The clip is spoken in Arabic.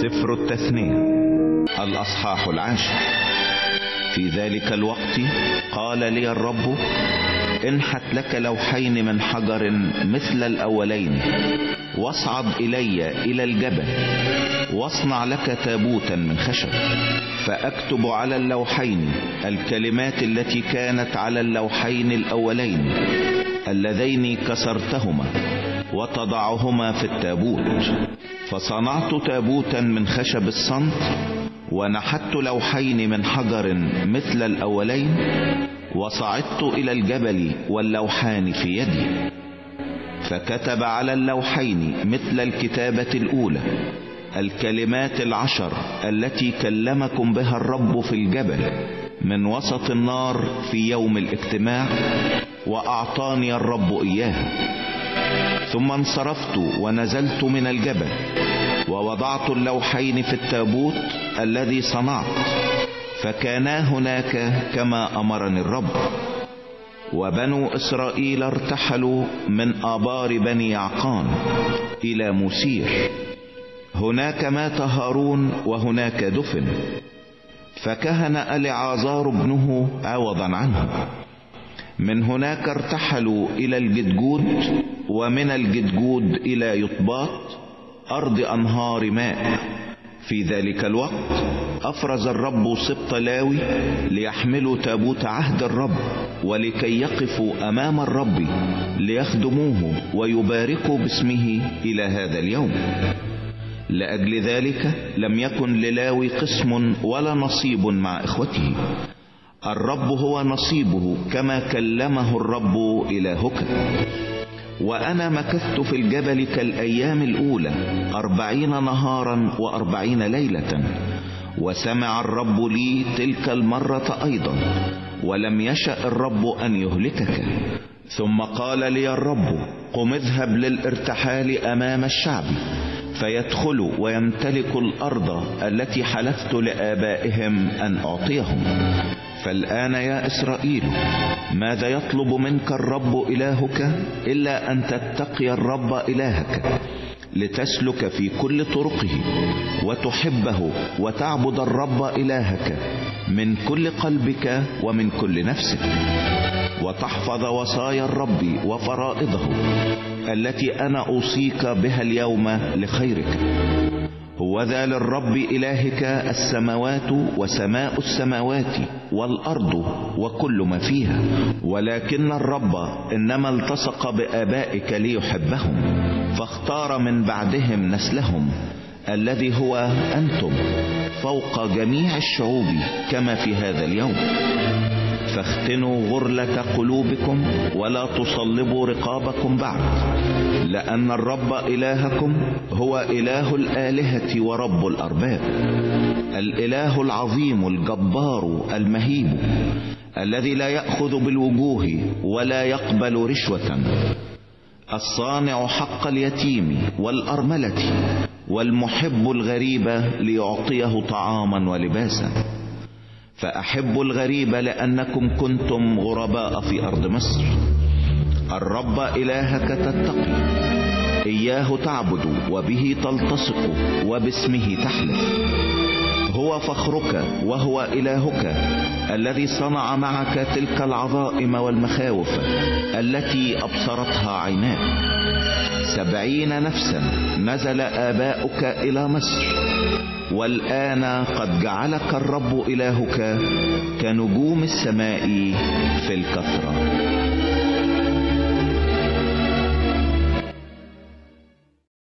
سفر التثنية الأصحاح 10. في ذلك الوقت قال لي الرب: انحت لك لوحين من حجر مثل الأولين، واصعد إلى الجبل، واصنع لك تابوتا من خشب، فأكتب على اللوحين الكلمات التي كانت على اللوحين الأولين اللذين كسرتهما، وتضعهما في التابوت. فصنعت تابوتا من خشب الصمت، ونحت لوحين من حجر مثل الأولين، وصعدت إلى الجبل واللوحان في يدي. فكتب على اللوحين مثل الكتابة الأولى الكلمات 10 التي كلمكم بها الرب في الجبل من وسط النار في يوم الاجتماع، وأعطاني الرب إياها. ثم انصرفت ونزلت من الجبل، ووضعت اللوحين في التابوت الذي صنعت، فكانا هناك كما أمرني الرب. وبنو إسرائيل ارتحلوا من آبار بني يعقان إلى موسير، هناك مات هارون وهناك دفن، فكهن العازار ابنه عوضا عنه. من هناك ارتحلوا إلى الجدجود، ومن الجدجود إلى يطباط أرض أنهار ماء. في ذلك الوقت أفرز الرب سبط لاوي ليحملوا تابوت عهد الرب، ولكي يقفوا أمام الرب ليخدموه ويباركوا باسمه إلى هذا اليوم. لأجل ذلك لم يكن للاوي قسم ولا نصيب مع إخوته، الرب هو نصيبه كما كلمه الرب إلهك. وأنا مكثت في الجبل كالأيام الأولى 40 نهارا و40 ليلة، وسمع الرب لي تلك المرة أيضا، ولم يشأ الرب أن يهلكك. ثم قال لي الرب: قم اذهب للارتحال أمام الشعب، فيدخلوا ويمتلكوا الأرض التي حلفت لآبائهم أن أعطيهم. فالآن يا إسرائيل، ماذا يطلب منك الرب إلهك إلا أن تتقي الرب إلهك، لتسلك في كل طرقه، وتحبه، وتعبد الرب إلهك من كل قلبك ومن كل نفسك، وتحفظ وصايا الرب وفرائضه التي أنا أوصيك بها اليوم لخيرك. هو ذا للرب إلهك السماوات وسماء السماوات والأرض وكل ما فيها، ولكن الرب إنما التصق بآبائك ليحبهم، فاختار من بعدهم نسلهم الذي هو أنتم فوق جميع الشعوب كما في هذا اليوم. فاختنوا غرلة قلوبكم ولا تصلبوا رقابكم بعد، لأن الرب إلهكم هو إله الآلهة ورب الأرباب، الإله العظيم الجبار المهيب، الذي لا يأخذ بالوجوه ولا يقبل رشوة، الصانع حق اليتيم والأرملة، والمحب الغريب ليعطيه طعاما ولباسا. فأحب الغريب لأنكم كنتم غرباء في أرض مصر. الرب إلهك تتقي، إياه تعبد، وبه تلتصق، وباسمه تحلف. هو فخرك وهو إلهك، الذي صنع معك تلك العظائم والمخاوف التي أبصرتها عيناك. 70 نفسا نزل آباؤك إلى مصر، والآن قد جعلك الرب إلهك كنجوم السماء في الكثرة.